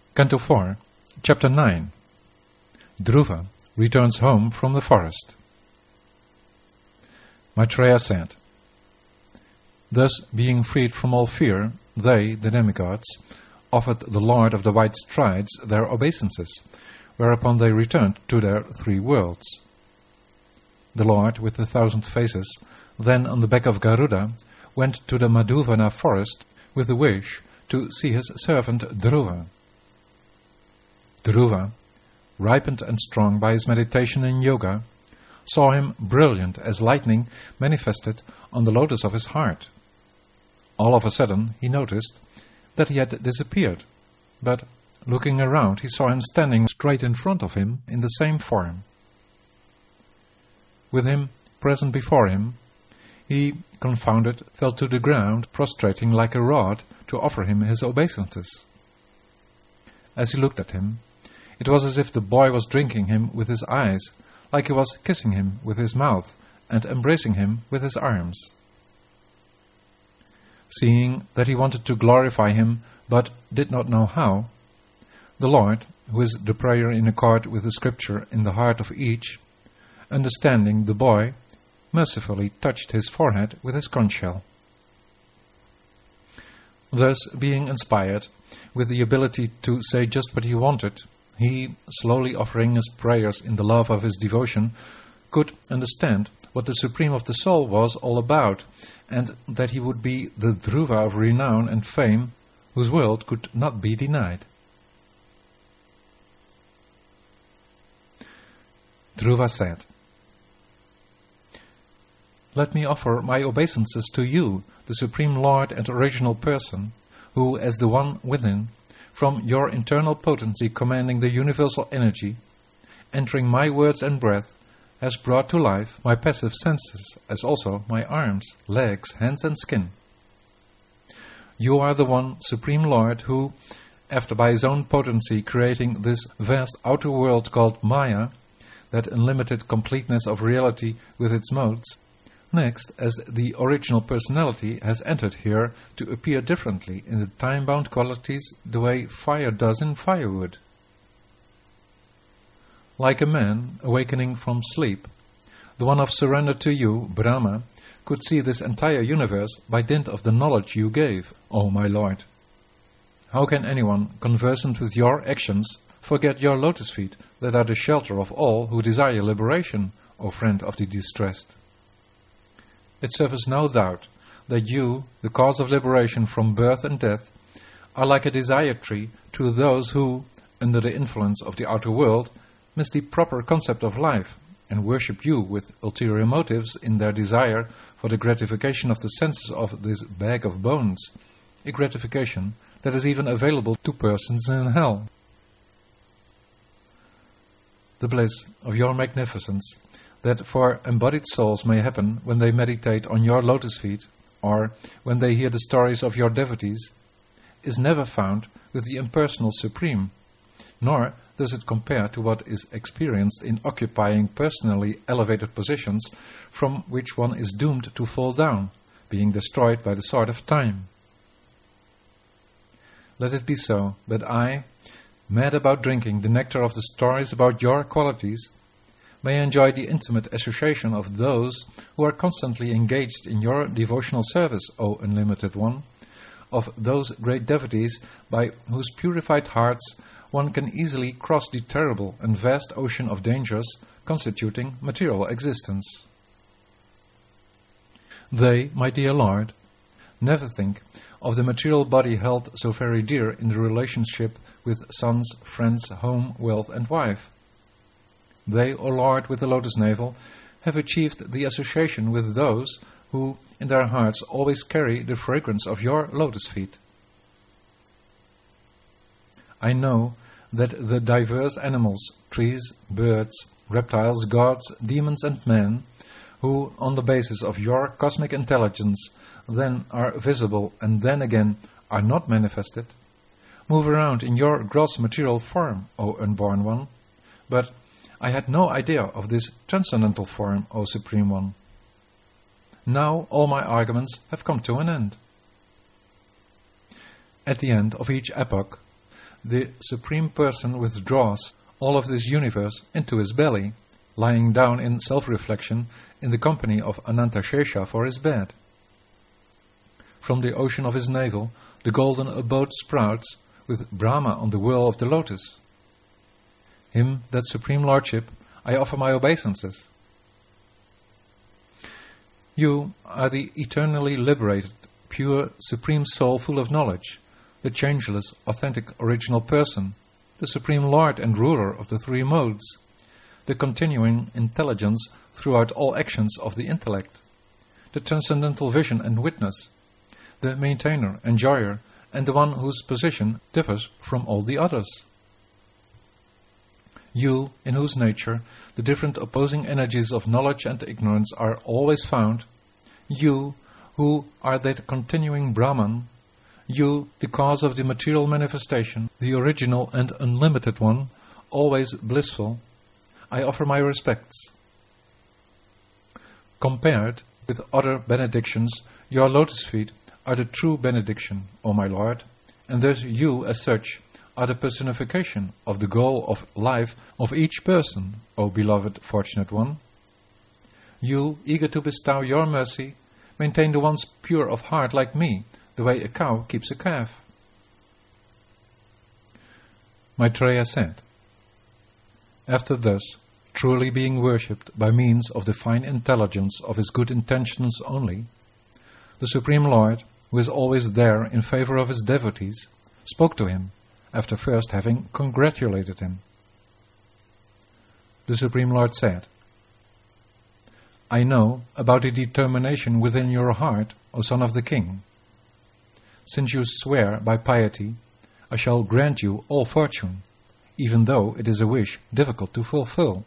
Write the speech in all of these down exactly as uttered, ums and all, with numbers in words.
Canto four, Chapter nine. Dhruva returns home from the forest. Maitreya said, Thus, being freed from all fear, they, the demigods, offered the Lord of the White Strides their obeisances, whereupon they returned to their three worlds. The Lord, with the thousand faces, then on the back of Garuda, went to the Madhuvana forest with the wish to see his servant Dhruva. Dhruva, ripened and strong by his meditation in yoga, saw him brilliant as lightning manifested on the lotus of his heart. All of a sudden he noticed that he had disappeared, but looking around he saw him standing straight in front of him in the same form. With him present before him, he, confounded, fell to the ground, prostrating like a rod to offer him his obeisances. As he looked at him, it was as if the boy was drinking him with his eyes, like he was kissing him with his mouth and embracing him with his arms. Seeing that he wanted to glorify him, but did not know how, the Lord, who is the prayer in accord with the Scripture in the heart of each, understanding the boy, mercifully touched his forehead with his conch shell. Thus, being inspired with the ability to say just what he wanted, he, slowly offering his prayers in the love of his devotion, could understand what the Supreme of the Soul was all about, and that he would be the Dhruva of renown and fame, whose world could not be denied. Dhruva said, Let me offer my obeisances to you, the Supreme Lord and Original Person, who, as the One within, from your internal potency commanding the universal energy, entering my words and breath, has brought to life my passive senses, as also my arms, legs, hands and skin. You are the one Supreme Lord who, after by his own potency creating this vast outer world called Maya, that unlimited completeness of reality with its modes, next, as the original personality, has entered here to appear differently in the time-bound qualities the way fire does in firewood. Like a man awakening from sleep, the one of surrender to you, Brahma, could see this entire universe by dint of the knowledge you gave, O my Lord. How can anyone conversant with your actions forget your lotus feet that are the shelter of all who desire liberation, O friend of the distressed? It suffers no doubt that you, the cause of liberation from birth and death, are like a desire tree to those who, under the influence of the outer world, miss the proper concept of life and worship you with ulterior motives in their desire for the gratification of the senses of this bag of bones, a gratification that is even available to persons in hell. The bliss of your magnificence that for embodied souls may happen when they meditate on your lotus feet, or when they hear the stories of your devotees, is never found with the impersonal Supreme, nor does it compare to what is experienced in occupying personally elevated positions from which one is doomed to fall down, being destroyed by the sword of time. Let it be so that I, mad about drinking the nectar of the stories about your qualities, may enjoy the intimate association of those who are constantly engaged in your devotional service, O Unlimited One, of those great devotees by whose purified hearts one can easily cross the terrible and vast ocean of dangers constituting material existence. They, my dear Lord, never think of the material body held so very dear in the relationship with sons, friends, home, wealth and wife. They, O Lord with the lotus navel, have achieved the association with those who, in their hearts, always carry the fragrance of your lotus feet. I know that the diverse animals, trees, birds, reptiles, gods, demons and men, who, on the basis of your cosmic intelligence, then are visible and then again are not manifested, move around in your gross material form, O Unborn One, but I had no idea of this transcendental form, O Supreme One. Now all my arguments have come to an end. At the end of each epoch, the Supreme Person withdraws all of this universe into his belly, lying down in self-reflection in the company of Anantashesha for his bed. From the ocean of his navel the golden abode sprouts, with Brahma on the whirl of the lotus. Him, that Supreme Lordship, I offer my obeisances. You are the eternally liberated, pure, Supreme Soul full of knowledge, the changeless, authentic, original person, the Supreme Lord and Ruler of the three modes, the continuing intelligence throughout all actions of the intellect, the transcendental vision and witness, the maintainer, enjoyer, and the one whose position differs from all the others. You, in whose nature the different opposing energies of knowledge and ignorance are always found, you, who are that continuing Brahman, you, the cause of the material manifestation, the original and unlimited one, always blissful, I offer my respects. Compared with other benedictions, your lotus feet are the true benediction, O my Lord, and thus you, as such, are the personification of the goal of life of each person, O beloved fortunate one. You, eager to bestow your mercy, maintain the ones pure of heart like me, the way a cow keeps a calf. Maitreya said, after thus truly being worshipped by means of the fine intelligence of his good intentions only, the Supreme Lord, who is always there in favor of his devotees, spoke to him, after first having congratulated him. The Supreme Lord said, I know about the determination within your heart, O son of the king. Since you swear by piety, I shall grant you all fortune, even though it is a wish difficult to fulfill.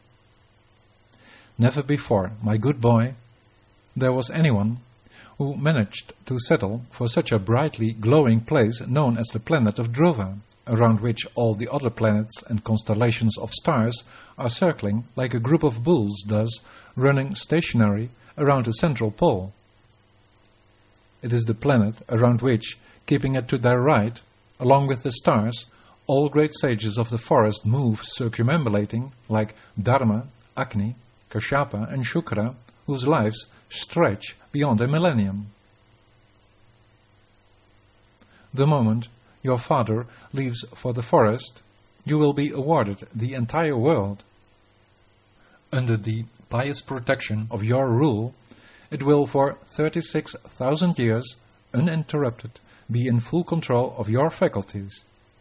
Never before, my good boy, there was anyone who managed to settle for such a brightly glowing place known as the planet of Dhruva, around which all the other planets and constellations of stars are circling like a group of bulls does, running stationary around a central pole. It is the planet around which, keeping it to their right, along with the stars, all great sages of the forest move circumambulating like Dharma, Agni, Kashyapa and Shukra, whose lives stretch beyond a millennium. The moment your father leaves for the forest, you will be awarded the entire world. Under the pious protection of your rule, it will for thirty-six thousand years, uninterrupted, be in full control of your faculties.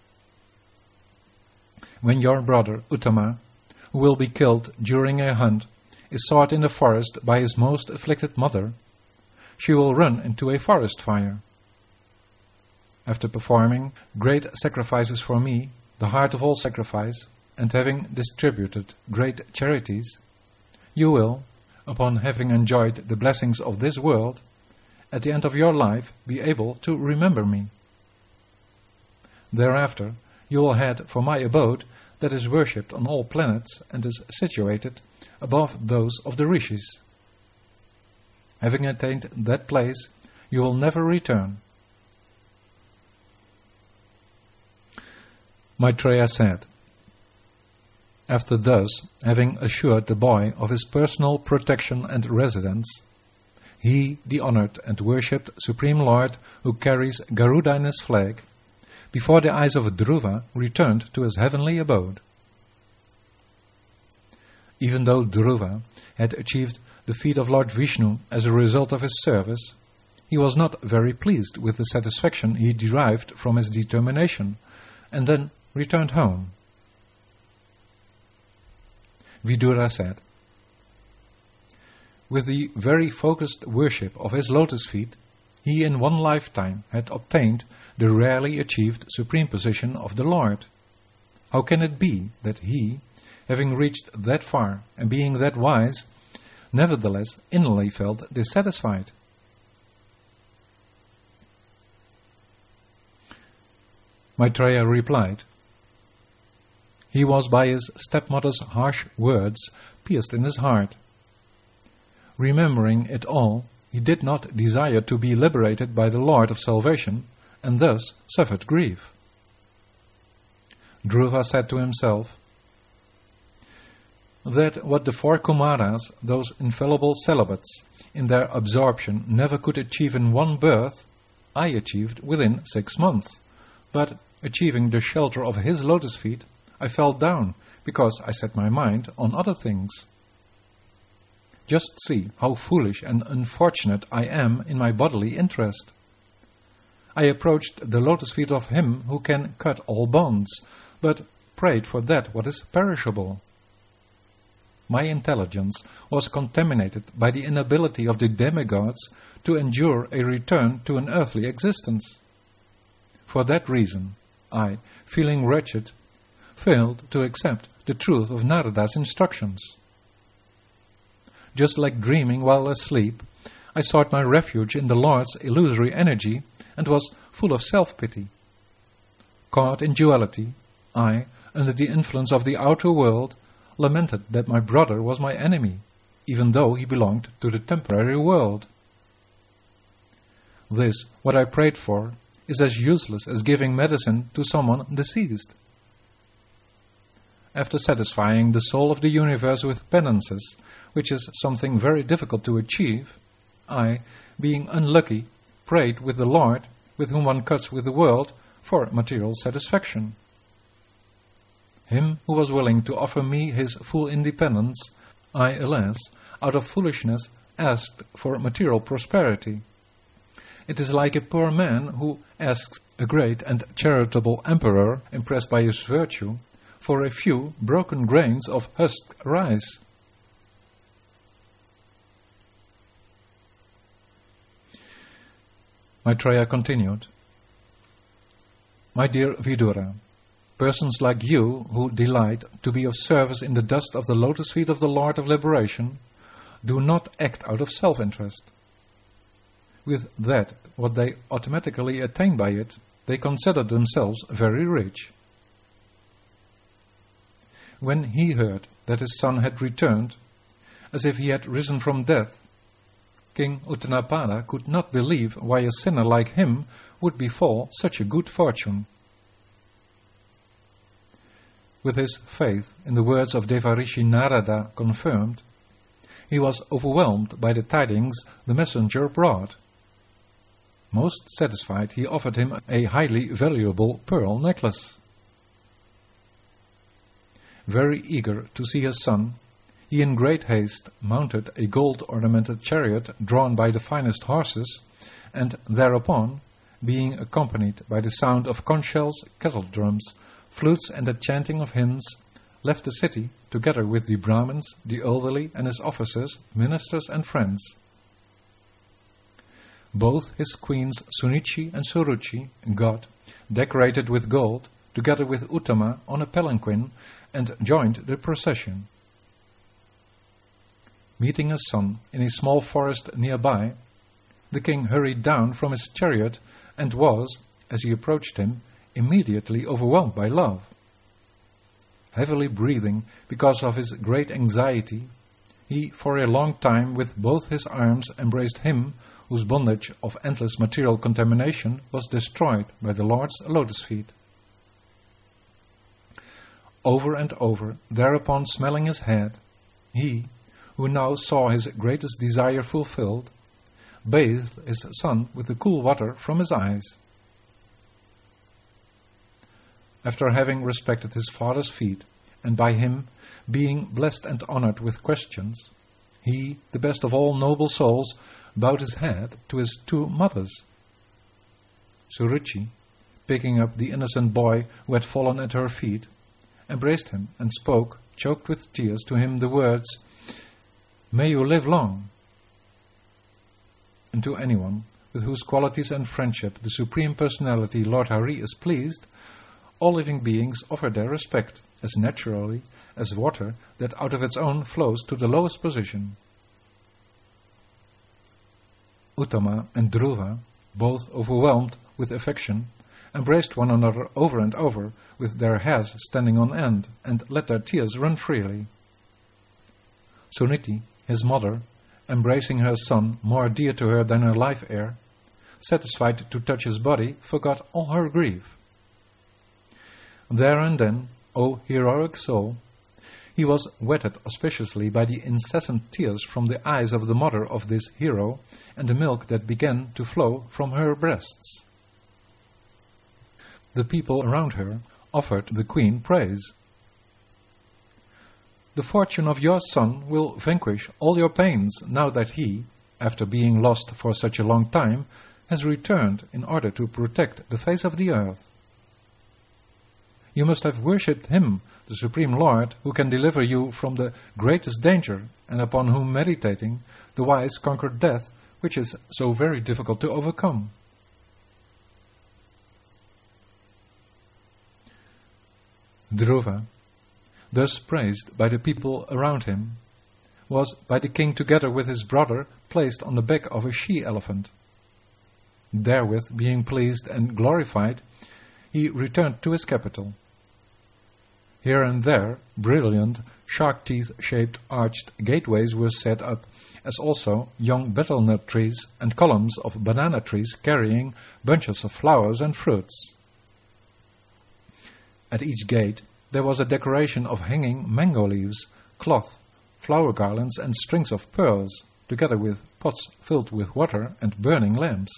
When your brother Uttama, who will be killed during a hunt, is sought in the forest by his most afflicted mother, she will run into a forest fire. After performing great sacrifices for me, the heart of all sacrifice, and having distributed great charities, you will, upon having enjoyed the blessings of this world, at the end of your life be able to remember me. Thereafter you will head for my abode that is worshipped on all planets and is situated above those of the rishis. Having attained that place, you will never return. Maitreya said, after thus having assured the boy of his personal protection and residence, he, the honored and worshipped Supreme Lord who carries Garuda in his flag, before the eyes of Dhruva returned to his heavenly abode. Even though Dhruva had achieved the feet of Lord Vishnu as a result of his service, he was not very pleased with the satisfaction he derived from his determination, and then returned home. Vidura said, with the very focused worship of his lotus feet, he in one lifetime had obtained the rarely achieved supreme position of the Lord. How can it be that he, having reached that far and being that wise, nevertheless inwardly felt dissatisfied? Maitreya replied, he was by his stepmother's harsh words pierced in his heart. Remembering it all, he did not desire to be liberated by the Lord of salvation, and thus suffered grief. Dhruva said to himself, that what the four Kumaras, those infallible celibates, in their absorption never could achieve in one birth, I achieved within six months. But, achieving the shelter of his lotus feet, I fell down, because I set my mind on other things. Just see how foolish and unfortunate I am in my bodily interest. I approached the lotus feet of him who can cut all bonds, but prayed for that what is perishable. My intelligence was contaminated by the inability of the demigods to endure a return to an earthly existence. For that reason, I, feeling wretched, failed to accept the truth of Narada's instructions. Just like dreaming while asleep, I sought my refuge in the Lord's illusory energy and was full of self-pity. Caught in duality, I, under the influence of the outer world, lamented that my brother was my enemy, even though he belonged to the temporary world. This, what I prayed for, is as useless as giving medicine to someone deceased. After satisfying the soul of the universe with penances, which is something very difficult to achieve, I, being unlucky, prayed with the Lord, with whom one cuts with the world, for material satisfaction. Him who was willing to offer me his full independence, I, alas, out of foolishness, asked for material prosperity. It is like a poor man who asks a great and charitable emperor, impressed by his virtue, for a few broken grains of husked rice. Maitreya continued, My dear Vidura, persons like you, who delight to be of service in the dust of the lotus feet of the Lord of Liberation, do not act out of self-interest. With that, what they automatically attain by it, they consider themselves very rich. When he heard that his son had returned, as if he had risen from death, King Uttanapada could not believe why a sinner like him would befall such a good fortune. With his faith in the words of Devarishi Narada confirmed, he was overwhelmed by the tidings the messenger brought. Most satisfied, he offered him a highly valuable pearl necklace. Very eager to see his son, he in great haste mounted a gold-ornamented chariot drawn by the finest horses, and thereupon, being accompanied by the sound of conch shells, kettle drums, flutes and the chanting of hymns, left the city together with the Brahmins, the elderly and his officers, ministers and friends. Both his queens Sunichi and Suruchi got, decorated with gold, together with Uttama on a palanquin, and joined the procession. Meeting his son in a small forest nearby, the king hurried down from his chariot and was, as he approached him, immediately overwhelmed by love. Heavily breathing because of his great anxiety, he for a long time with both his arms embraced him whose bondage of endless material contamination was destroyed by the Lord's lotus feet. Over and over, thereupon smelling his head, he, who now saw his greatest desire fulfilled, bathed his son with the cool water from his eyes. After having respected his father's feet, and by him being blessed and honored with questions, he, the best of all noble souls, bowed his head to his two mothers. Suruchi, picking up the innocent boy who had fallen at her feet, embraced him and spoke, choked with tears, to him the words, "May you live long." And to anyone with whose qualities and friendship the Supreme Personality Lord Hari is pleased, all living beings offer their respect, as naturally as water that out of its own flows to the lowest position. Uttama and Dhruva, both overwhelmed with affection, embraced one another over and over, with their hairs standing on end, and let their tears run freely. Suniti, his mother, embracing her son more dear to her than her life air, satisfied to touch his body, forgot all her grief. There and then, O heroic soul, he was wetted auspiciously by the incessant tears from the eyes of the mother of this hero and the milk that began to flow from her breasts. The people around her offered the queen praise. The fortune of your son will vanquish all your pains now that he, after being lost for such a long time, has returned in order to protect the face of the earth. You must have worshipped him, the Supreme Lord, who can deliver you from the greatest danger, and upon whom meditating, the wise conquer death, which is so very difficult to overcome. Dhruva, thus praised by the people around him, was by the king together with his brother placed on the back of a she-elephant. Therewith, being pleased and glorified, he returned to his capital. Here and there, brilliant, shark-teeth-shaped arched gateways were set up, as also young betel-nut trees and columns of banana trees carrying bunches of flowers and fruits. At each gate there was a decoration of hanging mango leaves, cloth, flower garlands and strings of pearls, together with pots filled with water and burning lamps.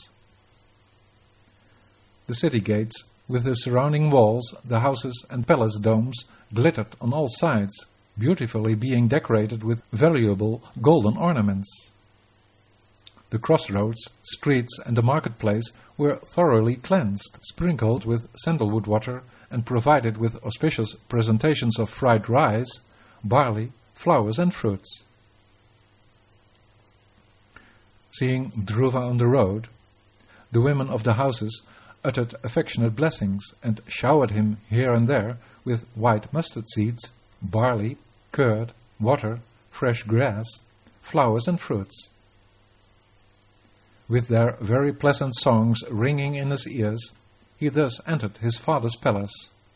The city gates, with the surrounding walls, the houses and palace domes, glittered on all sides, beautifully being decorated with valuable golden ornaments. The crossroads, streets and the marketplace were thoroughly cleansed, sprinkled with sandalwood water, and provided with auspicious presentations of fried rice, barley, flowers and fruits. Seeing Dhruva on the road, the women of the houses uttered affectionate blessings and showered him here and there with white mustard seeds, barley, curd, water, fresh grass, flowers and fruits. With their very pleasant songs ringing in his ears, he thus entered his father's palace.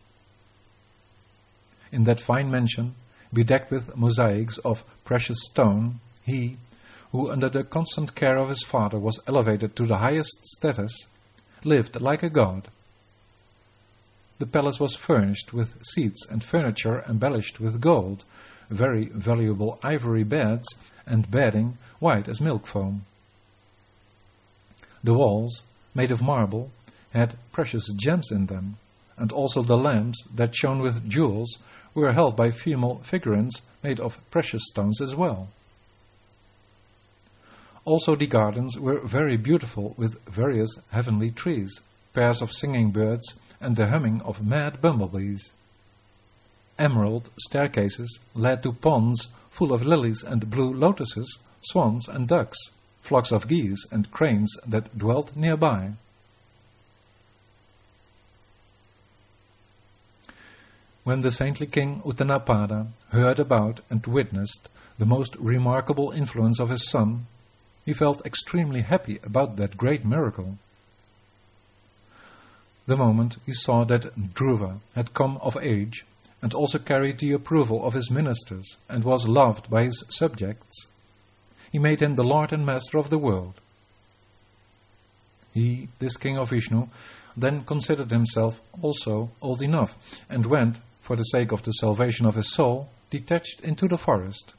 In that fine mansion, bedecked with mosaics of precious stone, he, who under the constant care of his father was elevated to the highest status, lived like a god. The palace was furnished with seats and furniture embellished with gold, very valuable ivory beds, and bedding white as milk foam. The walls, made of marble, had precious gems in them, and also the lamps that shone with jewels were held by female figurines made of precious stones as well. Also the gardens were very beautiful with various heavenly trees, pairs of singing birds, and the humming of mad bumblebees. Emerald staircases led to ponds full of lilies and blue lotuses, swans and ducks, flocks of geese and cranes that dwelt nearby. When the saintly king Uttanapada heard about and witnessed the most remarkable influence of his son, he felt extremely happy about that great miracle. The moment he saw that Dhruva had come of age and also carried the approval of his ministers and was loved by his subjects, he made him the lord and master of the world. He, this king of Vishnu, then considered himself also old enough and went, for the sake of the salvation of his soul, detached into the forest.